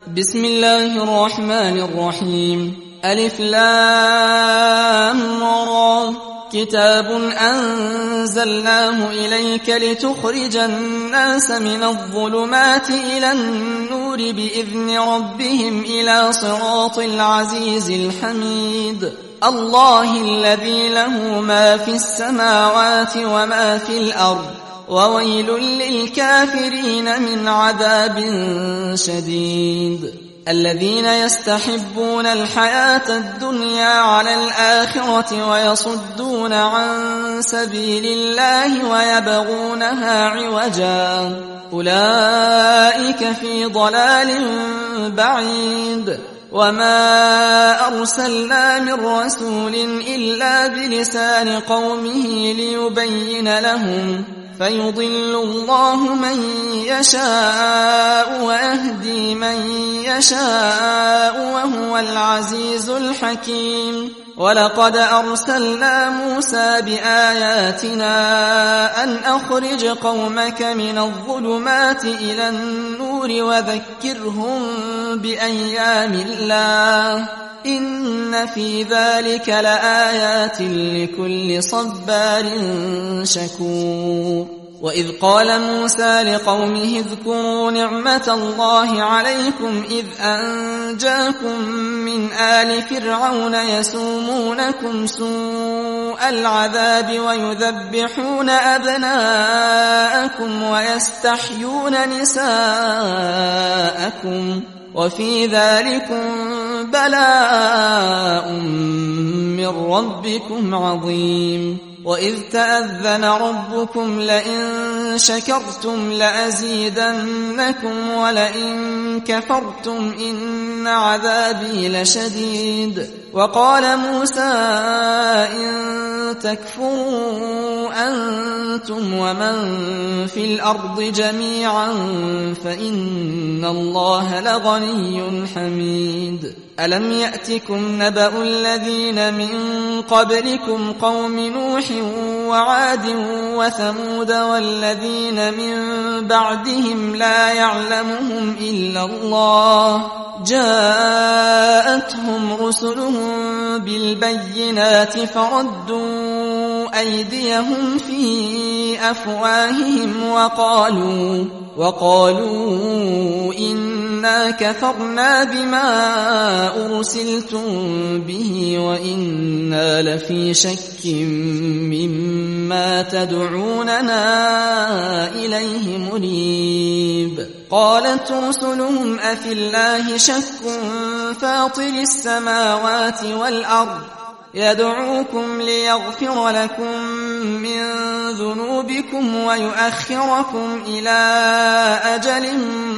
بسم الله الرحمن الرحيم. ألف لام را. كتاب أنزلناه إليك لتخرج الناس من الظلمات إلى النور بإذن ربهم إلى صراط العزيز الحميد. الله الذي له ما في السماوات وما في الأرض، وويل للكافرين من عذاب شديد. الذين يستحبون الحياة الدنيا على الآخرة ويصدون عن سبيل الله ويبغونها عوجا، أولئك في ضلال بعيد. وما أرسلنا من رسول إلا بلسان قومه ليبين لهم، فيضل الله من يشاء ويهدي من يشاء وهو العزيز الحكيم. ولقد أرسلنا موسى بآياتنا أن أخرج قومك من الظلمات إلى النور وذكرهم بأيام الله، إن في ذلك لآيات لكل صبار شكور. وإذ قال موسى لقومه اذكروا نعمة الله عليكم إذ أنجاكم من آل فرعون يسومونكم سوء العذاب ويذبحون أبناءكم ويستحيون نساءكم، وفي ذلكم بلاء من ربكم عظيم. وإذ تأذن ربكم لئن شكرتم لأزيدنكم ولئن كفرتم إن عذابي لشديد. وقال موسى إن تكفروا أنتم ومن في الأرض جميعا فإن الله لغني حميد. ألم يأتكم نبأ الذين من قبلكم قوم نوح وعاد وثمود والذين من بعدهم لا يعلمهم إلا الله، جاءتهم رسلهم بالبينات فردوا أيديهم في أفواههم وقالوا إنا كفرنا بما أرسلتم به وإنا لفي شك مما تدعوننا إليه مريب. قالت رسلهم أفي الله شك فاطر السماوات والأرض يدعوكم ليغفر لكم من ذنوبكم ويؤخركم إلى أجل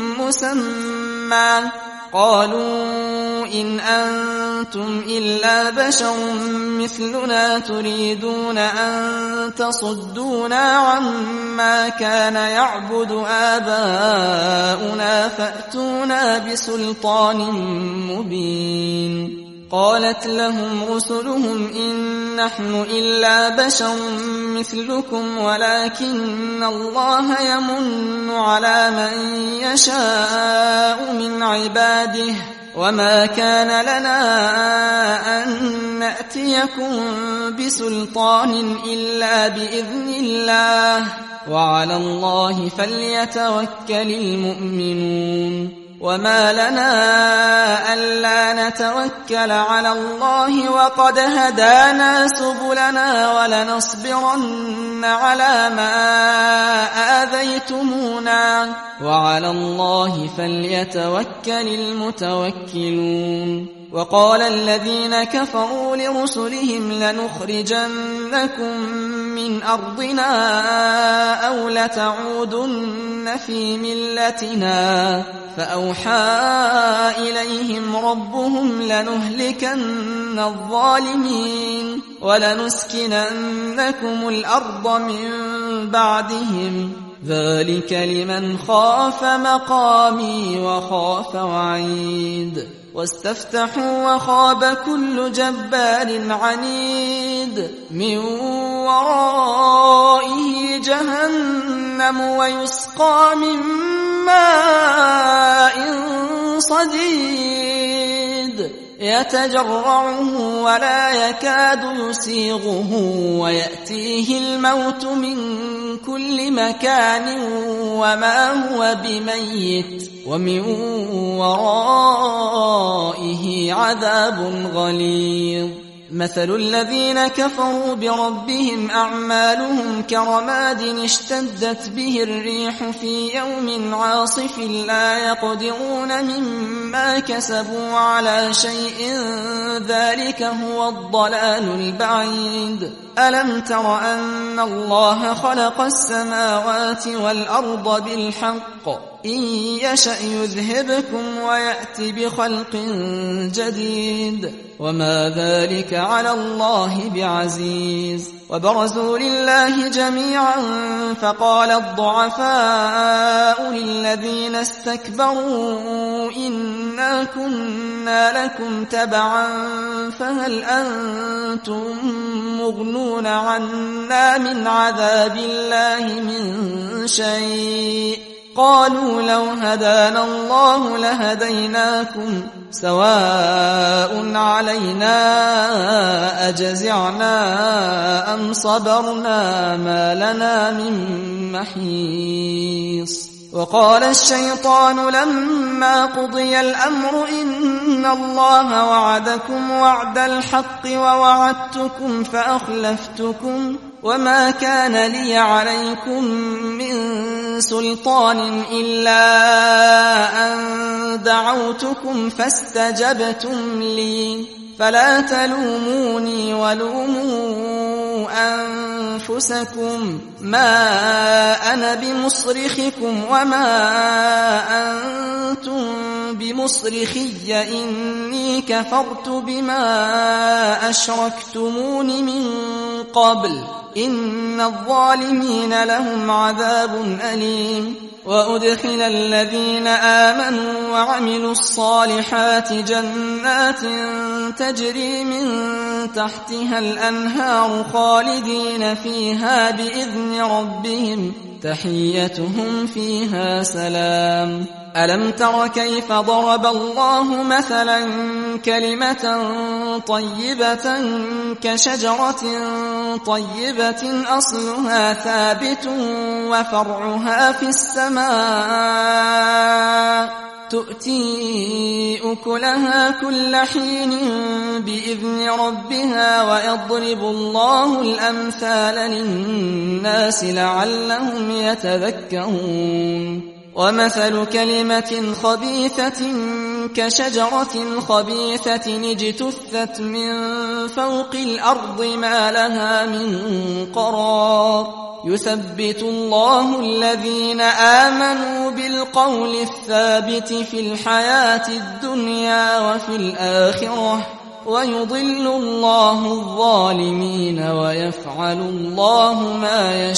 مسمى، قالوا إن أنتم إلا بشر مثلنا تريدون أن تصدونا عما كان يعبد آباؤنا فأتونا بسلطان مبين. قالت لهم رسلهم إن نحن إلا بشر مثلكم ولكن الله يمن على من يشاء من عباده، وما كان لنا أن نأتيكم بسلطان إلا بإذن الله، وعلى الله فليتوكل المؤمنون. وما لنا ألا نتوكل على الله وقد هدانا سبلنا ولنصبرن على ما آذيتمونا، وعلى الله فليتوكل المتوكلون. وقال الذين كفروا لرسلهم لنخرجنكم من أرضنا أو لتعودن في ملتنا، فأوحى إليهم ربهم لنهلكن الظالمين ولنسكننكم الأرض من بعدهم، ذلك لمن خاف مقامي وخاف وعيد. واستفتحوا وخاب كل جبار عنيد من ورائه جهنم ويسقى من ماء صديد يتجرعه ولا يكاد يسيغه ويأتيه الموت من كل مكان وما هو بميت ومن ورائه عذاب غليظ مثل الذين كفروا بربهم أعمالهم كرماد اشتدت به الريح في يوم عاصف لا يقدرون مما كسبوا على شيء ذلك هو الضلال البعيد ألم تر أن الله خلق السماوات والأرض بالحق إن يشأ يذهبكم ويأت بخلق جديد وما ذلك على الله بعزيز وبرزوا لله جميعا فقال الضعفاء للذين استكبروا إنا كنا لكم تبعا فهل أنتم مغنون عنا من عذاب الله من شيء قالوا لو هدانا الله لهديناكم سواء علينا أجزعنا أم صبرنا ما لنا من محيص وقال الشيطان لما قضي الأمر إن الله وعدكم وعد الحق ووعدتكم فأخلفتكم وما كان لي عليكم من سلطان إلا أن دعوتكم فاستجبتم لي فلا تلوموني ولوموا أنفسكم ما أنا بمصرخكم وما أنتم بمصرخي إني كفرت بما أشركتمون من قبل إن الظالمين لهم عذاب أليم وأدخل الذين آمنوا وعملوا الصالحات جنات تجري من تحتها الأنهار خالدين فيها بإذن ربهم تحيتهم فيها سلام ألم تر كيف ضرب الله مثلا كلمة طيبة كشجرة طيبة أصلها ثابت وفرعها في السماء تؤتي أكلها كل حين بإذن ربها ويضرب الله الأمثال للناس لعلهم يتذكرون ومثل كلمة خبيثة كشجرة خبيثة اجتثت من فوق الأرض ما لها من قرار يثبت الله الذين آمنوا بالقول الثابت في الحياة الدنيا وفي الآخرة ويضل الله الظالمين ويفعل الله ما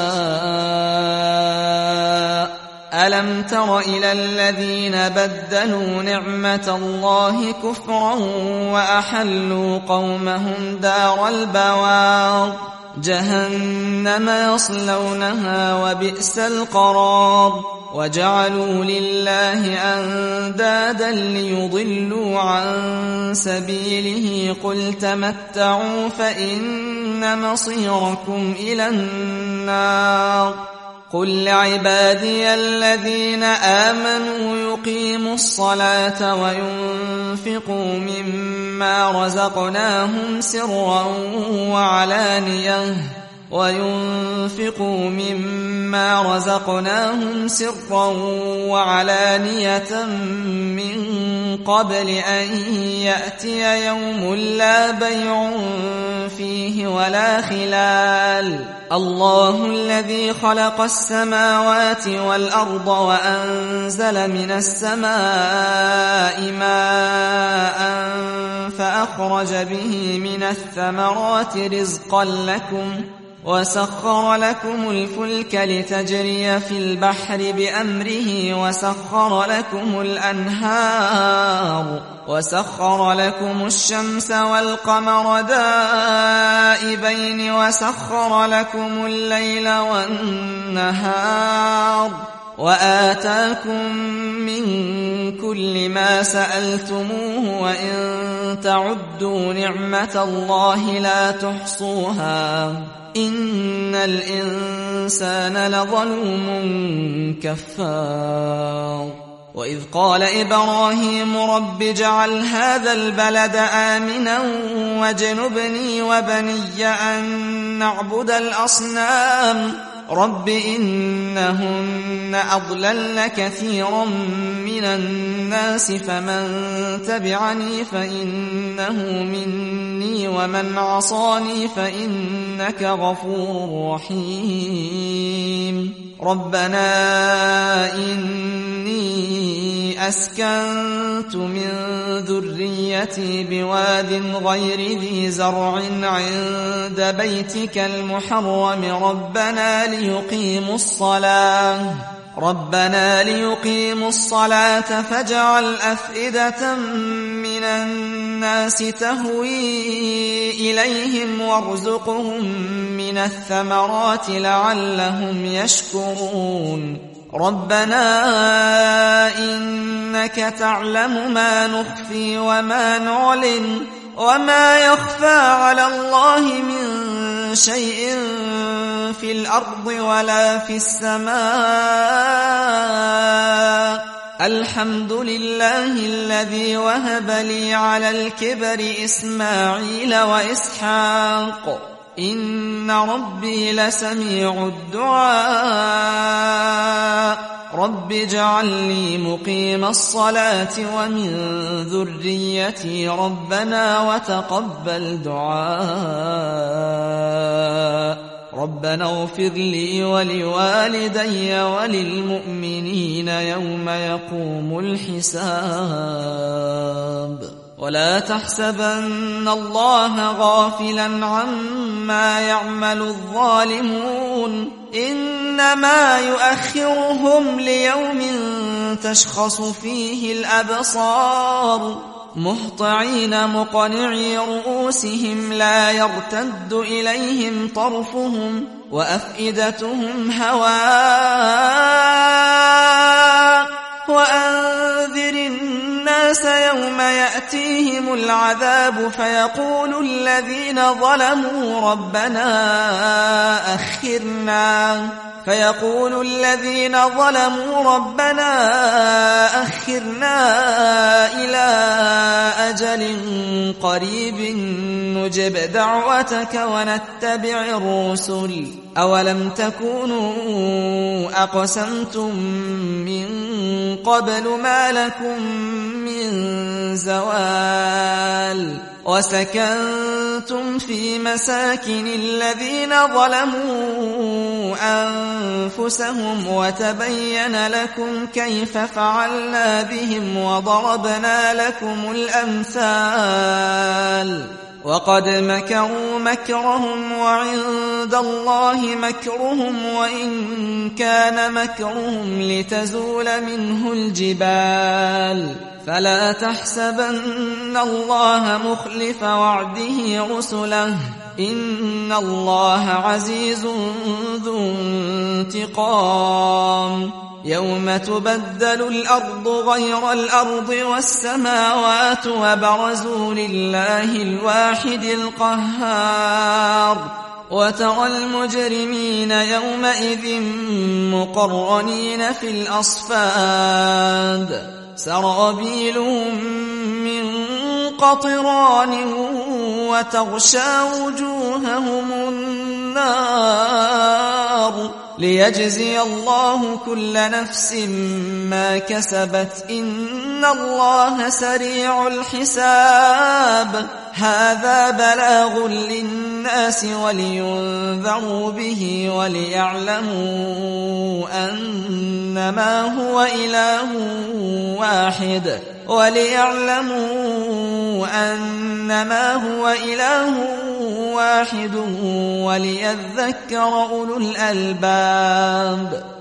يشاء ألم تر إلى الذين بدلوا نعمة الله كفرا وأحلوا قومهم دار البوار جهنم يصلونها وبئس القرار وجعلوا لله أندادا ليضلوا عن سبيله قل تمتعوا فإن مصيركم إلى النار قل لعبادي الذين آمنوا يقيموا الصلاة وينفقوا مما رزقناهم سرا وعلانية من قبل أن يأتي يوم لا بيع فيه ولا خلال الله الذي خلق السماوات والأرض وأنزل من السماء ماء فأخرج به من الثمرات رزقا لكم وسخر لكم الفلك لتجري في البحر بأمره وسخر لكم الشمس والقمر دائبين وسخر لكم الليل والنهار وآتاكم من كل ما سألتموه وإن تعدوا نعمة الله لا تحصوها إن الإنسان لظلوم كفار وإذ قال إبراهيم رب اجعل هذا البلد آمنا واجنبني وبني أن نعبد الأصنام رب إنهن أضللن كثيرا من الناس فمن تبعني فإنه مني ومن عصاني فإنك غفور رحيم ربنا إني أسكنت من ذريتي بواد غير ذي زرع عند بيتك المحرم ربنا ليقيموا الصلاة فاجعل أفئدة من الناس تهوي إليهم وارزقهم من الثمرات لعلهم يشكرون ربنا إنك تعلم ما نخفي وما نعلن وما يخفى على الله من شيء في الأرض ولا في السماء الحمد لله الذي وهب لي على الكبر إسماعيل وإسحاق إن ربي لسميع الدعاء رب اجعل لي مقيم الصلاة ومن ذريتي ربنا وتقبل دعاء ربنا اغفر لي ولوالدي وللمؤمنين يوم يقوم الحساب ولا تحسبن الله غافلا عما يعمل الظالمون إنما يؤخرهم ليوم تشخص فيه الأبصار مهطعين مقنعي رؤوسهم لا يرتد إليهم طرفهم وأفئدتهم هواء وأنذر الناس يوم يأتيهم العذاب فيقول الذين ظلموا ربنا أخرنا إلى أجل قريب نجب دعوتك ونتبع الرسل أولم تكونوا أقسمتم من قبل ما لكم من زوال وسكنتم في مساكن الذين ظلموا أنفسهم وتبين لكم كيف فعلنا بهم وضربنا لكم الأمثال وقد مكروا مكرهم وعند الله مكرهم وإن كان مكرهم لتزول منه الجبال فلا تحسبن الله مخلف وعده رسله إن الله عزيز ذو انتقام يوم تبدل الأرض غير الأرض والسماوات وبرزوا لله الواحد القهار وترى المجرمين يومئذ مقرنين في الأصفاد سرابيلهم من قطران وتغشى وجوههم النار ليجزي الله كل نفس ما كسبت إن الله سريع الحساب هذا بلاغ للناس ولينذروا به وليعلموا أنما هو إله واحد وليذكر أولو الألباب